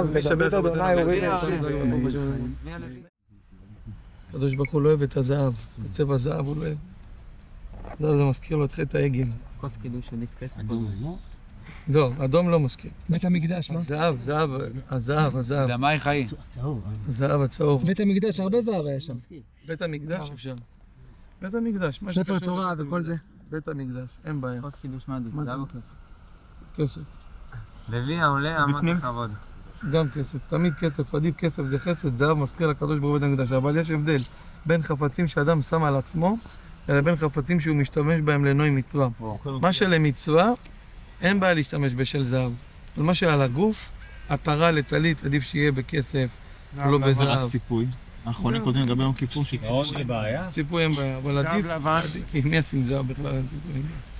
Speaker 1: הקדוש ברוך הוא לא אוהב את הזהב, את צבע הזהב הוא לא אוהב. זהב זה מזכיר לו את חטא העגל.
Speaker 7: כוס קידוש שנתפס.
Speaker 1: לא, אדום לא מזכיר.
Speaker 7: בית המקדש, מה?
Speaker 1: זהב, זהב, הזהב, הזהב.
Speaker 7: דמי חיים.
Speaker 1: הזהב הצהוב.
Speaker 7: בית המקדש, הרבה זהב היה שם.
Speaker 1: בית המקדש אפשר. בית המקדש.
Speaker 7: ספר תורה וכל זה.
Speaker 1: בית המקדש, אין בעיה.
Speaker 7: כוס קידוש מה זה? זהב או כסף?
Speaker 1: כסף.
Speaker 7: לוי העולה עמד בכבוד.
Speaker 1: גם כסף, תמיד כסף, עדיף כסף זה חסד, זהב מזכיר לקדוש ברוך הוא בית המקדש, אבל יש הבדל בין חפצים שאדם שם על עצמו, אלא בין חפצים שהוא משתמש בהם לנוי מצווה. מה שלמצווה, אין בעיה להשתמש בשל זהב. אבל מה שעל הגוף, עטרה לטלית, עדיף שיהיה בכסף, ולא בזהב.
Speaker 4: ציפוי. האחרונים קודם לגבי יום כיפור שציפוי.
Speaker 2: זה בעיה?
Speaker 1: ציפוי אין בעיה, אבל עדיף, כי מי ישים זהב בכלל אין ציפוי?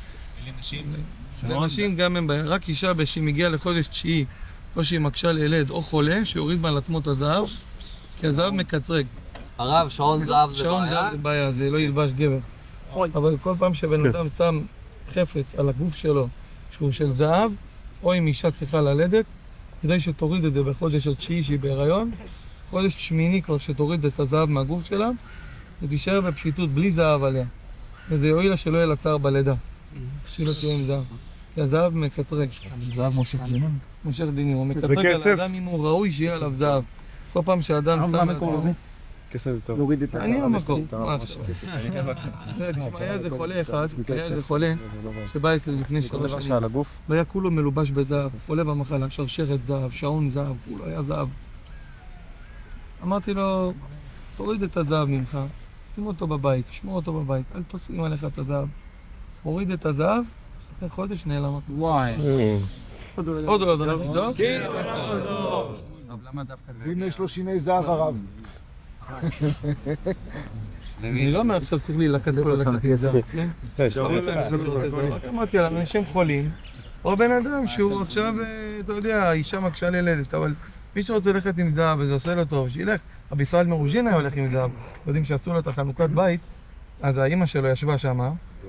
Speaker 1: לנשים גם אין בעיה, רק אישה שמגיעה לחודש תשיעי, או שהיא מקשה לילד או חולה, שיוריד מעל עצמו את הזהב, כי הזהב מקטרג.
Speaker 6: הרב, שעון זהב זה
Speaker 1: שעון זהב זה בעיה, זה לא ילבש גבר. אבל כל פעם שבן אדם שם חפץ על הגוף שלו, שהוא של זהב, או אם אישה צריכה ללדת, כדאי שתוריד את זה בחודש התשיעי שהיא בהיריון, חודש שמיני כבר שתוריד את הזהב מהגוף שלה, ותישאר בפשיטות בלי זהב עליה. וזה יועיל לה שלא יהיה לה צער בלידה. שלא תהיה עם זהב. כי הזהב מקטרג.
Speaker 7: זהב מושך דינים?
Speaker 1: מושך דינים, הוא מקטרג על האדם אם הוא ראוי שיהיה עליו זהב. כל פעם שאדם שם על עצמו...
Speaker 2: כסף טוב.
Speaker 1: אני המקור. היה איזה חולה אחד, היה איזה חולה שבא אצלי לפני שלוש שנים. והיה כולו מלובש בזהב, חולה במחלה, שרשרת זהב, שעון זהב, כולו היה זהב. אמרתי לו, תוריד את הזהב ממך, שים אותו בבית, תשמור אותו בבית, אל תשים עליך את הזהב. הוריד את הזהב, אחרי חודש נעלם.
Speaker 7: וואי.
Speaker 1: עוד לא יודע, לבדוק? כן.
Speaker 9: ואם יש לו שיני זהב הרב.
Speaker 1: אני לא אומר עכשיו צריך להילקט כל הלקטי זהב, כן? אמרתי על אנשים חולים, או בן אדם שהוא עכשיו, אתה יודע, האישה מקשה לילדת, אבל מי שרוצה ללכת עם זהב וזה עושה לו טוב, שילך. רבי ישראל מרוז'ין היה הולך עם זהב, יודעים שעשו לו את החנוכת בית, אז האמא שלו ישבה שמה,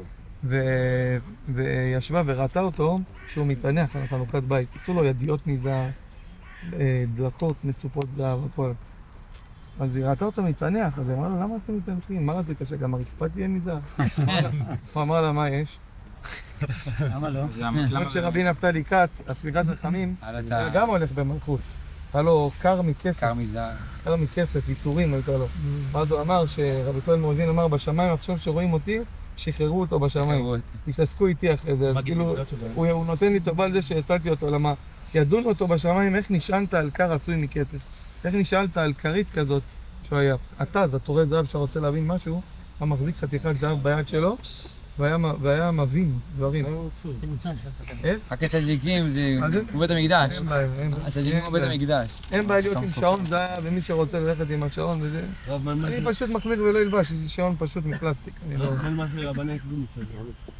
Speaker 1: וישבה וראתה אותו שהוא מתענח על החנוכת בית. עשו לו ידיות מזהב, דלתות מצופות זהב, הכל. אז היא ראתה אותו מתענח, אז היא אמרה לו, למה אתם מתענחים? מה זה קשה? גם הרצפה תהיה מזהב. הוא אמר לה, מה יש?
Speaker 7: למה לא?
Speaker 1: רק שרבי נפתלי כץ, הספירת רחמים, גם הולך במלכוס. היה לו קר מכסף.
Speaker 7: קר מזהב.
Speaker 1: קר מכסף, איתורים הייתה לו. ואז הוא אמר שרבי ישראל מרוז'ין אמר, בשמיים עכשיו שרואים אותי, שחררו אותו בשמיים. התעסקו איתי אחרי זה, אז כאילו, הוא נותן לי טובה על זה שהצעתי אותו, למה? ידונו אותו בשמיים, איך נשענת על קר עשוי מכסף? איך נשאלת על כרית כזאת שהוא היה? אתה, אז אתה רואה זהב שרוצה להבין משהו, הוא מחזיק חתיכת זהב ביד שלו, והיה מבין דברים.
Speaker 7: רק הצדיקים זה בית המקדש.
Speaker 1: אין בעיה, אין בעיה.
Speaker 7: הצדיקים הוא בית המקדש.
Speaker 1: אין בעיה להיות עם שעון זהב, ומי שרוצה ללכת עם השעון וזה. אני פשוט מחמיר ולא ילבש, יש לי שעון פשוט מפלסטיק.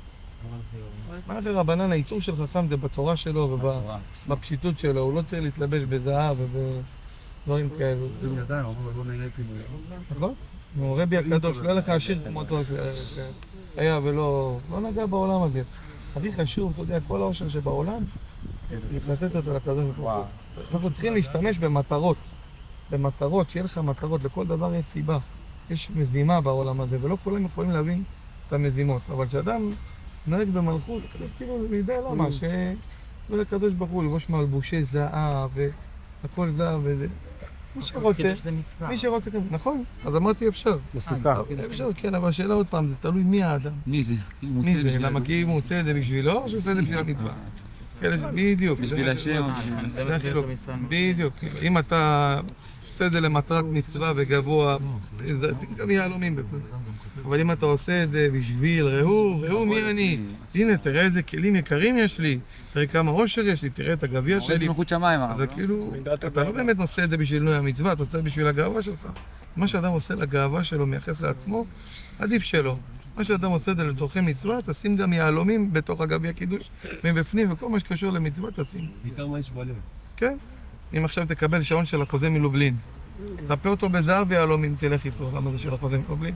Speaker 1: מה לרבנן, האיתור של חכם זה בתורה שלו ובפשיטות שלו, הוא לא צריך להתלבש בזהב ובדברים כאלו. נכון? רבי הקדוש, לא היה לך עשיר כמותו היה ולא נגע בעולם הזה. הכי חשוב, אתה יודע, כל העושר שבעולם, לתת אותו לקדוש ברוך הוא. אנחנו צריכים להשתמש במטרות, במטרות, שיהיה לך מטרות, לכל דבר יש סיבה. יש מזימה בעולם הזה, ולא כולם יכולים להבין את המזימות. אבל כשאדם נוהג במלכות, כאילו זה לידי למה, שלא לקדוש ברוך הוא, לבוש מלבושי זהב והכל זהב וזה. מי שרוצה, מי שרוצה כזה, נכון? אז אמרתי אפשר.
Speaker 2: בסדר.
Speaker 1: אפשר, כן, אבל השאלה עוד פעם, זה תלוי מי האדם.
Speaker 7: מי זה?
Speaker 1: מי זה? למה כי אם הוא עושה את זה בשבילו, או שהוא עושה את זה בשביל המצווה? בדיוק.
Speaker 7: בשביל השם.
Speaker 1: זה החילוק. בדיוק. אם אתה עושה את זה למטרת מצווה וגבוה, זה גם יהלומים בפנים. אבל אם אתה עושה את זה בשביל, ראו, ראו מי אני. הנה, תראה איזה כלים יקרים יש לי. תראה כמה עושר יש לי, תראה את הגביע שלי. אז זה כאילו, אתה לא באמת עושה את זה בשביל המצווה, אתה עושה בשביל הגאווה שלך. מה שאדם עושה לגאווה שלו, מייחס לעצמו, עדיף שלו. מה שאדם עושה את זה לצורכי מצווה, תשים גם יהלומים בתוך הגביע קידוש מבפנים, וכל מה שקשור למצווה תשים.
Speaker 3: בעיקר מה יש בלב.
Speaker 1: כן. אם עכשיו תקבל שעון של החוזה מלובלין, תצפה אותו בזהב ויהלומים, תלך איתו. למה זה של החוזה מלובלין?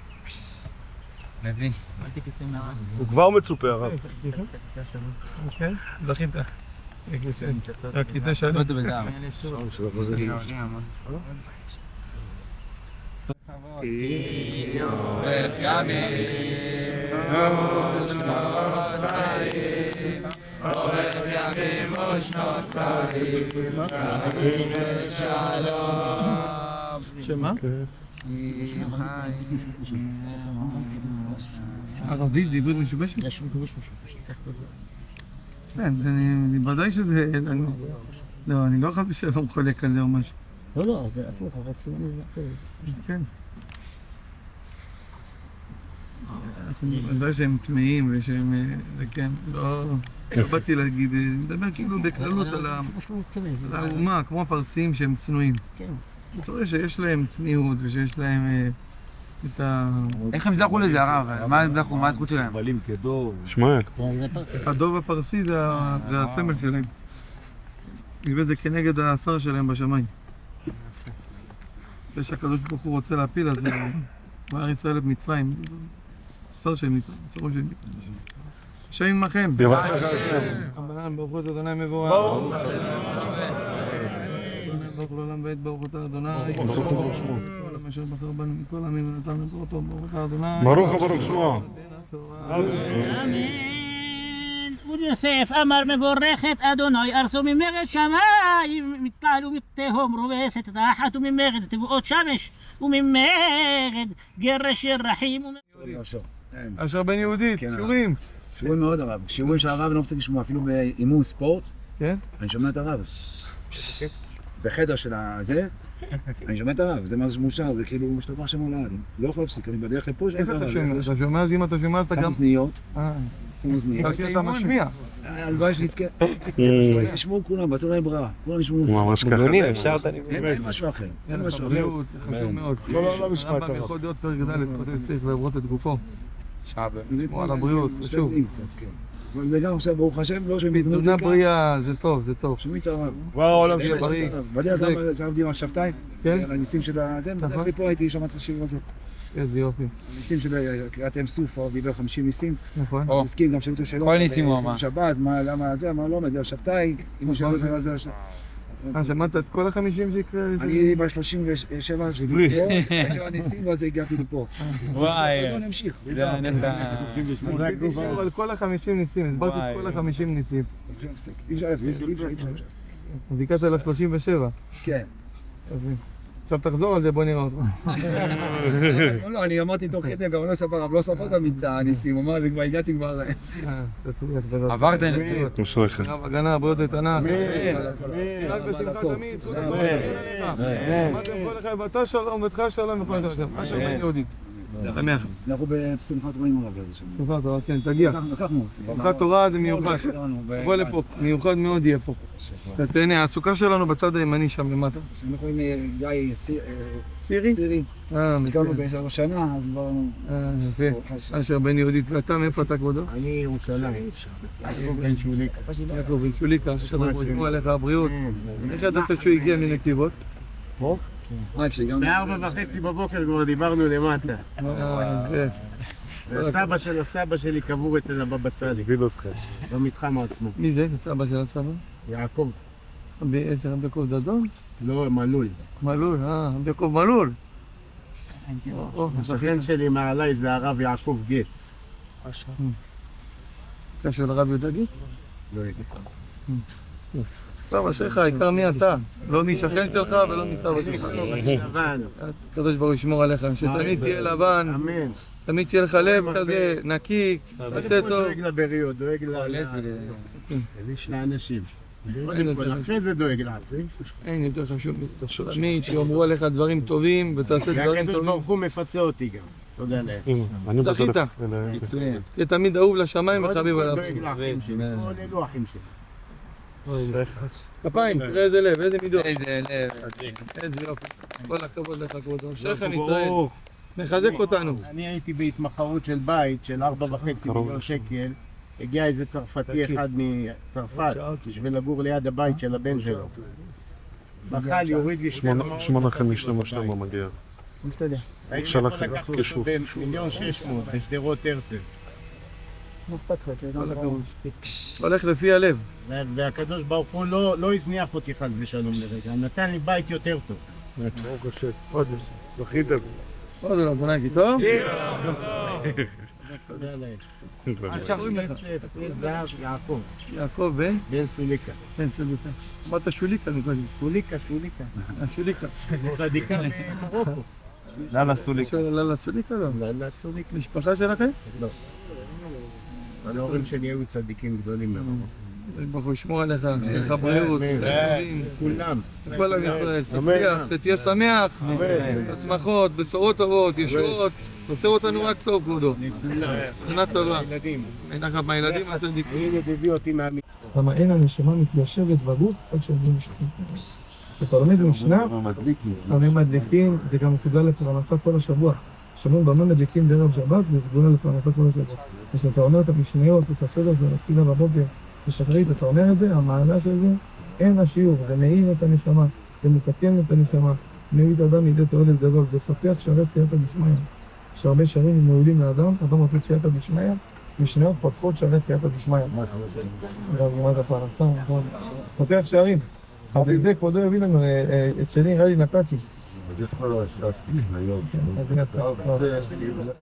Speaker 7: מבין.
Speaker 2: הוא כבר מצופה, הרב.
Speaker 1: כן? זכית. הכיסא שלו.
Speaker 7: לא בזהב.
Speaker 2: של החוזרים.
Speaker 7: יורך ימים, ושנות חיים, אורך ימים ושנות חיים, חיים ושלום.
Speaker 1: שמה? ערבית זה עברית משובשת? כן, ודאי שזה... לא, אני לא חושב שלא מחולק על זה או משהו.
Speaker 8: לא, לא, זה הפוך, אבל
Speaker 1: כן. ודאי שהם טמאים ושהם... זה כן, לא... לא באתי להגיד, אני מדבר כאילו בכללות על האומה, כמו הפרסים שהם צנועים. אתה רואה שיש להם צניעות ושיש להם את ה...
Speaker 7: איך הם זכו לזה, הרב? מה הם זכו? מה הזכות שלהם?
Speaker 2: מבלים כדוב. שמע.
Speaker 1: הדוב הפרסי זה הסמל שלהם. וזה כנגד השר שלהם בשמיים. זה שהקדוש ברוך הוא רוצה להפיל, אז הוא היה ישראל את מצרים. שר של מצרים, שרו של מצרים. השם עמכם. ברוך הוא אדוני מבורך. ברוך לעולם בית ברוך אתה אדוני. עולם אשר בחר בנו מכל העמים ונתן לתורתו. ברוך אתה אדוני.
Speaker 2: ברוך ברוך שמו.
Speaker 8: אמן. ויוסף אמר מבורכת אדוני ארצו ממרד שמיים מתפעל ומתהום רובסת תחת וממרד תבואות שמש וממרד גרש ירחים.
Speaker 1: אשר בן יהודית, שיעורים.
Speaker 5: שיעורים מאוד הרב. שיעורים שהרב אני לא רוצה לשמוע אפילו באימון ספורט.
Speaker 1: כן?
Speaker 5: אני שומע את הרב. בחדר של הזה, אני שומע את הרב, זה מה שמושר, זה כאילו משתבח שמולד. לא יכול להפסיק, אני בדרך לפה שאין את הרב.
Speaker 1: איך אתה שומע? אתה שומע אז אם אתה שומע אתה גם...
Speaker 5: אוזניות.
Speaker 1: אה.
Speaker 5: אוזניות.
Speaker 1: אתה משמיע.
Speaker 5: הלוואי שנזכה. ישמעו כולם, בסוף אין ברירה. כולם ישמעו.
Speaker 2: ממש ככה.
Speaker 5: אין משהו אחר. אין משהו אחר.
Speaker 1: חשוב מאוד.
Speaker 2: כל העולם ישמע את הרב.
Speaker 1: יכול להיות פרק ד' כותב צריך לעברות את גופו. כמו על הבריאות, חשוב.
Speaker 5: זה גם עכשיו, ברוך השם, לא שומעים מוזיקה.
Speaker 1: תזונה בריאה, זה טוב, זה טוב.
Speaker 5: שומעים את הרב.
Speaker 2: כבר העולם של
Speaker 1: בריא.
Speaker 5: בדרך גם שעבדים על שבתאי,
Speaker 1: כן?
Speaker 5: על הניסים של ה... בדרך לי פה הייתי שמעת את השיר הזה.
Speaker 1: איזה יופי.
Speaker 5: ניסים של קריאת ים סוף, הרב דיבר חמישים ניסים.
Speaker 1: נכון.
Speaker 5: אז הזכיר גם שאלתו שלו.
Speaker 7: כל ניסים הוא אמר.
Speaker 5: שבת, למה זה, מה לא עומד, על שבתאי, אם השאלה אחר זה...
Speaker 1: אה, שמעת את כל החמישים שיקרה?
Speaker 5: אני ב-שלושים ושבע שלי פה, יש לו הניסים ואז הגעתי לפה.
Speaker 7: וואי.
Speaker 5: בוא נמשיך.
Speaker 7: זה הנס ה...
Speaker 1: עשיתי שיעור על כל החמישים ניסים, הסברתי את כל החמישים ניסים.
Speaker 5: אי אפשר להפסיק, אי אפשר להפסיק.
Speaker 1: אז הגעת ל-שלושים ושבע.
Speaker 5: כן.
Speaker 1: עכשיו תחזור על זה, בוא נראה אותך.
Speaker 5: לא, לא, אני אמרתי תוך כדי, גם לא ספר, אבל לא ספר גם את הניסים, הוא אמר, זה כבר הגעתי כבר...
Speaker 1: תצליח, תצליח.
Speaker 7: עברת נצליח.
Speaker 2: מסויכת.
Speaker 1: רב הגנה, בריאות איתנה. רק בשמחה תמיד, זכות הכל עליך. אמרתם כל אחד, ואתה שלום, ואתך שלום, וכל אחד שלום. אשר בן יהודית. שמח.
Speaker 9: אנחנו בשמחת רואים הרב הזה שם.
Speaker 1: שמחת תורה, כן, תגיע.
Speaker 9: לקחנו.
Speaker 1: שמחת תורה זה מיוחד. תבוא לפה, מיוחד מאוד יהיה פה. אתה תהנה, הסוכה שלנו בצד הימני שם למטה.
Speaker 9: אנחנו עם גיא
Speaker 1: סירי?
Speaker 9: סירי.
Speaker 1: אה,
Speaker 9: הכרנו
Speaker 1: בסדר.
Speaker 9: בשנה, אז כבר...
Speaker 1: אה, יפה. אשר בן יהודית, ואתה, מאיפה אתה כבודו?
Speaker 10: אני ירושלים. בן שוליקה.
Speaker 1: יעקב בן שוליקה, ששמעו עליך הבריאות. איך ידעת שהוא הגיע מנתיבות?
Speaker 10: בארבע וחצי בבוקר כבר דיברנו למטה.
Speaker 1: אה, כן.
Speaker 10: הסבא של הסבא שלי קבור אצל הבבא סאלי. במתחם עצמו.
Speaker 1: מי זה? סבא של הסבא?
Speaker 10: יעקב.
Speaker 1: אצל רבי יעקב דדון?
Speaker 10: לא, מלול.
Speaker 1: מלול, אה, רבי יעקב מלול.
Speaker 10: השכן שלי מעליי זה הרב יעקב גץ.
Speaker 1: אתה של הרב יהודה גיץ?
Speaker 10: לא יודע.
Speaker 1: טוב, אשריך, העיקר מי אתה? לא מי שכן שלך ולא מי סבא שלך.
Speaker 10: לבן.
Speaker 1: הקדוש ברוך הוא ישמור עליך, שתמיד תהיה לבן,
Speaker 10: אמן.
Speaker 1: תמיד שיהיה לך לב כזה נקי, תעשה טוב.
Speaker 10: דואג לבריות, דואג לאנשים. אחרי זה דואג לעצמי.
Speaker 1: אין יותר חשוב, תמיד שיאמרו עליך דברים טובים ותעשה דברים
Speaker 10: והקדוש
Speaker 1: טובים.
Speaker 10: ברוך הוא מפצה אותי גם. תודה להם.
Speaker 1: זכית, תהיה תמיד אהוב לשמיים וחביב על
Speaker 10: דואג
Speaker 1: הארץ.
Speaker 10: לאחים שלי. כל אלו אחים שלי.
Speaker 1: כפיים, תראה איזה לב, איזה מידות. איזה לב. איזה יופי. כל הכבוד לך כבודו. אשריכם ישראל. מחזק אותנו.
Speaker 10: אני הייתי בהתמחרות של בית של ארבע וחצי מיליון שקל. הגיע איזה צרפתי אחד מצרפת בשביל לגור ליד הבית של הבן שלו. בחל יוריד לי
Speaker 2: שמונה חמישים ושלמה מגיע.
Speaker 10: הייתי יכול לקחת אותו במיליון שש מאות בשדרות הרצל.
Speaker 1: הולך לפי הלב.
Speaker 10: והקדוש ברוך הוא לא הזניח אותי חס ושלום לרגע, נתן לי בית יותר טוב.
Speaker 2: עוד, זכיתם.
Speaker 1: עוד לא, בוא נגיד, טוב?
Speaker 10: תודה להם.
Speaker 1: אל תשכחים לך.
Speaker 10: זהב יעקב.
Speaker 1: יעקב בן?
Speaker 10: בן סוליקה.
Speaker 1: בן סוליקה. אמרת שוליקה מקודם.
Speaker 10: סוליקה, שוליקה.
Speaker 1: שוליקה.
Speaker 10: צדיקה במרוקו.
Speaker 1: לאללה סוליקה. לאללה סוליקה לא?
Speaker 10: לאללה סוליקה.
Speaker 1: משפחה שלכם?
Speaker 10: לא. ההורים שלי היו צדיקים גדולים מאוד.
Speaker 1: ברוך הוא ישמור עליך, שיהיה לך בריאות,
Speaker 10: כולם.
Speaker 1: כל עם ישראל, שתצליח, שתהיה שמח, שמחות, בשורות טובות, ישועות, תעשה אותנו רק טוב, כבודו. שנה טובה.
Speaker 10: ילדים.
Speaker 1: אין לך מהילדים, אתה דיק.
Speaker 10: הילד הביא אותי מהמצווה.
Speaker 1: למה אין הנשמה מתיישבת בגוף, רק כשאומרים משנה. כשאתה לומד משנה, הרי מדליקים, זה גם מסוגל לפרנסה כל השבוע. שומעים במה מדליקים בערב שבת, זה סגולה לפרנסה כל השבוע. כשאתה אומר את המשניות, את הסדר, זה נפסידה בבוקר. בשחרית, אתה אומר את זה, המעלה של זה, אין השיעור, זה מאיר את הנשמה, זה מתקן את הנשמה, מביא את אדם לידי תועלת גדול, זה פתח שערי סייעתא דשמיא. יש הרבה שערים מועילים לאדם, אדם רוצה סייעתא דשמיא, משניות פותחות שערי סייעתא דשמיא. גם גמרת הפרנסה, נכון? פותח שערים. אבל את זה כבודו יביא לנו, את שלי נראה לי נתתי. אז זה נתתי.